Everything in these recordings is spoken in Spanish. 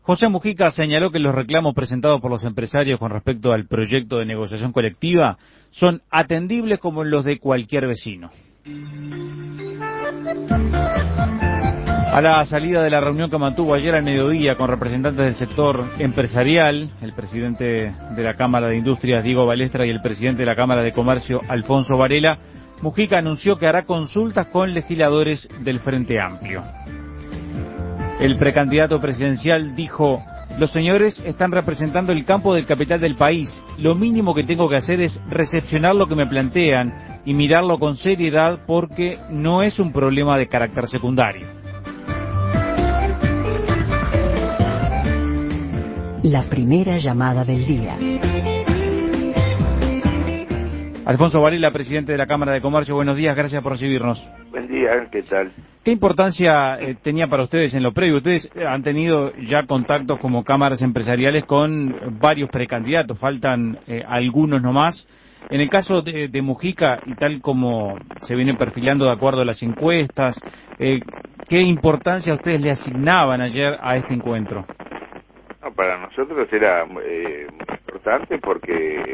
José Mujica señaló que los reclamos presentados por los empresarios con respecto al proyecto de negociación colectiva son atendibles como los de cualquier vecino. A la salida de la reunión que mantuvo ayer al mediodía con representantes del sector empresarial, el presidente de la Cámara de Industrias, Diego Balestra, y el presidente de la Cámara de Comercio, Alfonso Varela, Mujica anunció que hará consultas con legisladores del Frente Amplio. El precandidato presidencial dijo: los señores están representando el campo del capital del país. Lo mínimo que tengo que hacer es recepcionar lo que me plantean y mirarlo con seriedad porque no es un problema de carácter secundario. La primera llamada del día. Alfonso Varela, presidente de la Cámara de Comercio, buenos días, gracias por recibirnos. Buen día, ¿qué tal? ¿Qué importancia tenía para ustedes en lo previo? Ustedes han tenido ya contactos como cámaras empresariales con varios precandidatos, faltan algunos nomás. En el caso de Mujica, y tal como se viene perfilando de acuerdo a las encuestas, ¿qué importancia ustedes le asignaban ayer a este encuentro? No, para nosotros era muy importante porque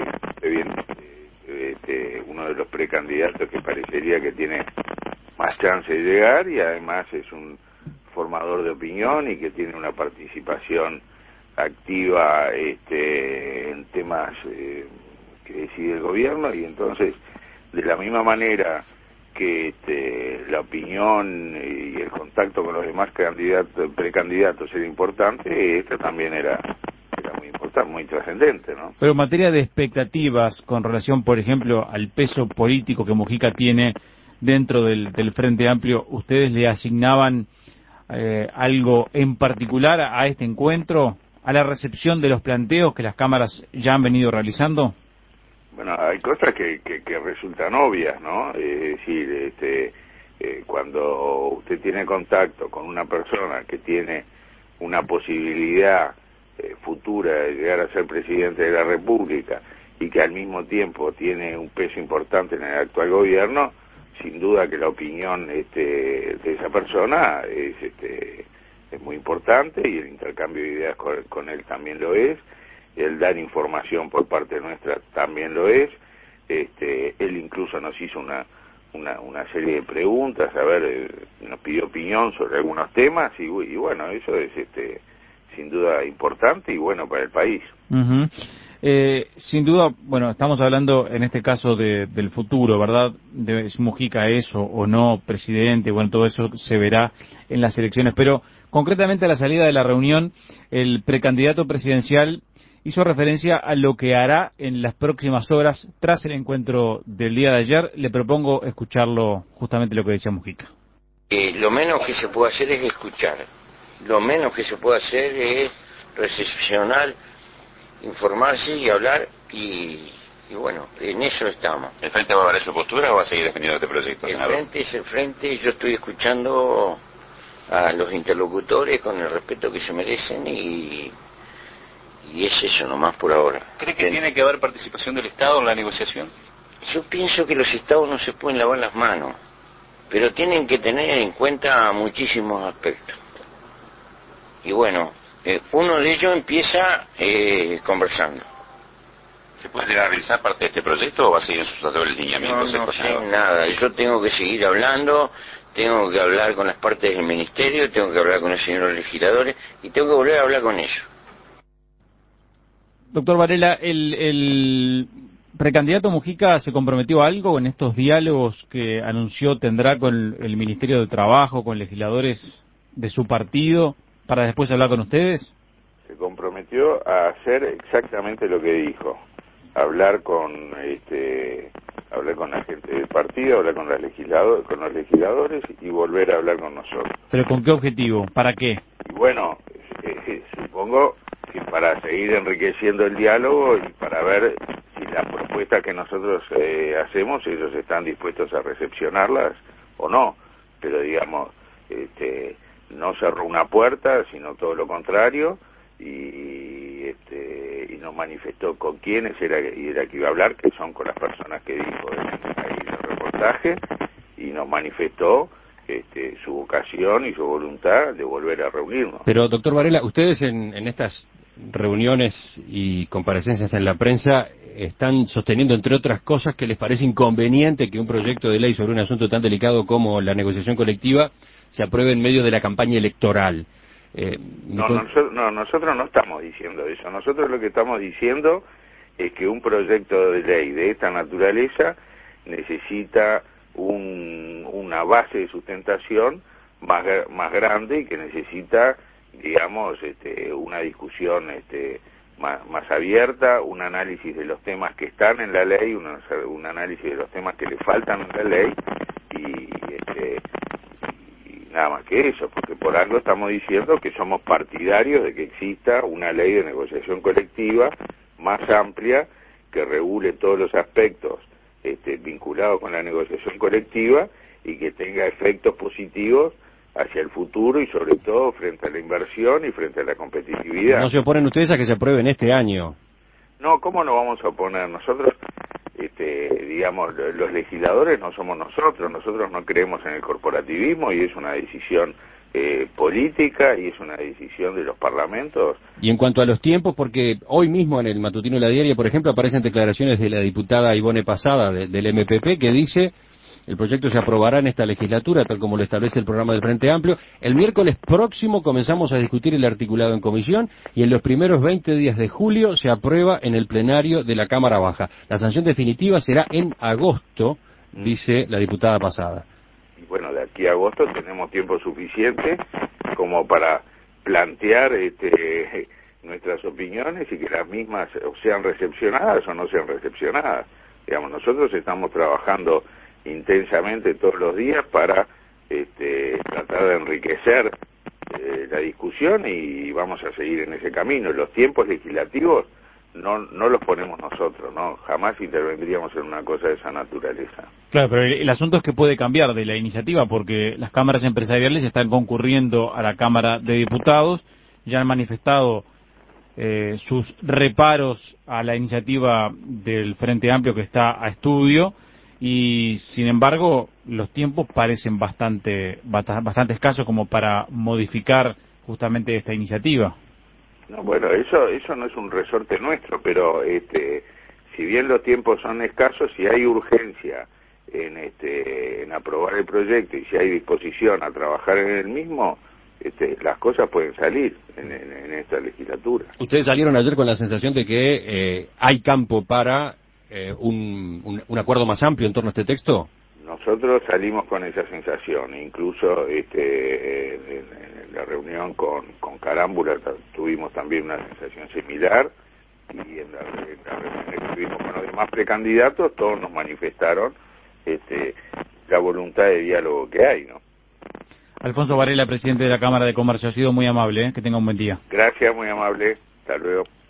uno de los precandidatos que parecería que tiene más chance de llegar, y además es un formador de opinión y que tiene una participación activa en temas que decide el gobierno, y entonces de la misma manera que la opinión y el contacto con los demás precandidatos era importante, esto también era muy importante, muy trascendente, ¿no? Pero en materia de expectativas con relación, por ejemplo, al peso político que Mujica tiene dentro del Frente Amplio, ¿ustedes le asignaban algo en particular a este encuentro, a la recepción de los planteos que las cámaras ya han venido realizando? Bueno, hay cosas que resultan obvias, ¿no? Es decir, cuando usted tiene contacto con una persona que tiene una posibilidad futura de llegar a ser presidente de la República y que al mismo tiempo tiene un peso importante en el actual gobierno, sin duda que la opinión de esa persona es muy importante, y el intercambio de ideas con él también lo es. El dar información por parte nuestra también lo es. Él incluso nos hizo una serie de preguntas, nos pidió opinión sobre algunos temas, y bueno, eso es sin duda importante y bueno para el país. Uh-huh. Sin duda, bueno, estamos hablando en este caso del futuro, ¿verdad? De si Mujica es o no presidente, bueno, todo eso se verá en las elecciones, pero concretamente a la salida de la reunión, el precandidato presidencial hizo referencia a lo que hará en las próximas horas tras el encuentro del día de ayer. Le propongo escucharlo, justamente lo que decía Mujica. Lo menos que se puede hacer es escuchar, lo menos que se puede hacer es recepcionar, informarse y hablar, y bueno, en eso estamos. ¿El Frente va a valer su postura o va a seguir defendiendo este proyecto, senador? El Frente es el Frente, yo estoy escuchando a los interlocutores con el respeto que se merecen, y es eso nomás por ahora. ¿Cree que tiene que haber participación del Estado en la negociación? Yo pienso que los Estados no se pueden lavar las manos, pero tienen que tener en cuenta muchísimos aspectos. Y bueno, uno de ellos empieza conversando. ¿Se puede llegar a realizar parte de este proyecto o va a seguir en sus actuales lineamientos? No sé nada, yo tengo que seguir hablando, tengo que hablar con las partes del ministerio, tengo que hablar con los señores legisladores y tengo que volver a hablar con ellos. Doctor Varela, ¿el precandidato Mujica se comprometió a algo en estos diálogos que anunció tendrá con el Ministerio de Trabajo, con legisladores de su partido, para después hablar con ustedes? Se comprometió a hacer exactamente lo que dijo: hablar con la gente del partido, hablar con los legisladores y volver a hablar con nosotros. ¿Pero con qué objetivo? ¿Para qué? Y bueno, supongo que para seguir enriqueciendo el diálogo y para ver si las propuestas que nosotros hacemos, ellos están dispuestos a recepcionarlas o no. Pero digamos, no cerró una puerta, sino todo lo contrario, y nos manifestó con quiénes era que iba a hablar, que son con las personas que dijo ahí en el reportaje, y nos manifestó su vocación y su voluntad de volver a reunirnos. Pero, doctor Varela, ustedes en estas reuniones y comparecencias en la prensa están sosteniendo, entre otras cosas, que les parece inconveniente que un proyecto de ley sobre un asunto tan delicado como la negociación colectiva se apruebe en medio de la campaña electoral. Nosotros no estamos diciendo eso. Nosotros lo que estamos diciendo es que un proyecto de ley de esta naturaleza necesita una base de sustentación más grande y que necesita, digamos, una discusión más abierta, un análisis de los temas que están en la ley, un análisis de los temas que le faltan en la ley y nada más que eso, porque por algo estamos diciendo que somos partidarios de que exista una ley de negociación colectiva más amplia que regule todos los aspectos vinculados con la negociación colectiva y que tenga efectos positivos hacia el futuro y sobre todo frente a la inversión y frente a la competitividad. ¿No se oponen ustedes a que se apruebe en este año? No, ¿cómo no vamos a oponer? Nosotros, digamos, los legisladores no somos nosotros no creemos en el corporativismo y es una decisión política y es una decisión de los parlamentos. Y en cuanto a los tiempos, porque hoy mismo en el matutino de La Diaria, por ejemplo, aparecen declaraciones de la diputada Ivone Pasada del MPP que dice: el proyecto se aprobará en esta legislatura, tal como lo establece el programa del Frente Amplio. El miércoles próximo comenzamos a discutir el articulado en comisión y en los primeros 20 días de julio se aprueba en el plenario de la Cámara Baja. La sanción definitiva será en agosto, dice la diputada Pasada. Y bueno, de aquí a agosto tenemos tiempo suficiente como para plantear nuestras opiniones y que las mismas sean recepcionadas o no sean recepcionadas. Digamos, nosotros estamos trabajando intensamente todos los días para tratar de enriquecer la discusión y vamos a seguir en ese camino. Los tiempos legislativos no los ponemos nosotros, no, jamás intervendríamos en una cosa de esa naturaleza. Claro, pero el asunto es que puede cambiar de la iniciativa porque las cámaras empresariales están concurriendo a la Cámara de Diputados, ya han manifestado sus reparos a la iniciativa del Frente Amplio que está a estudio. Y sin embargo los tiempos parecen bastante escasos como para modificar justamente esta iniciativa. No, bueno, eso no es un resorte nuestro, pero si bien los tiempos son escasos, si hay urgencia en aprobar el proyecto y si hay disposición a trabajar en el mismo, las cosas pueden salir en esta legislatura. Ustedes salieron ayer con la sensación de que hay campo para un acuerdo más amplio en torno a este texto. Nosotros salimos con esa sensación, incluso en la reunión con Carámbula tuvimos también una sensación similar y en la reunión que tuvimos con los demás precandidatos todos nos manifestaron la voluntad de diálogo que hay, ¿no? Alfonso Varela, presidente de la Cámara de Comercio, ha sido muy amable, que tenga un buen día. Gracias, muy amable, hasta luego.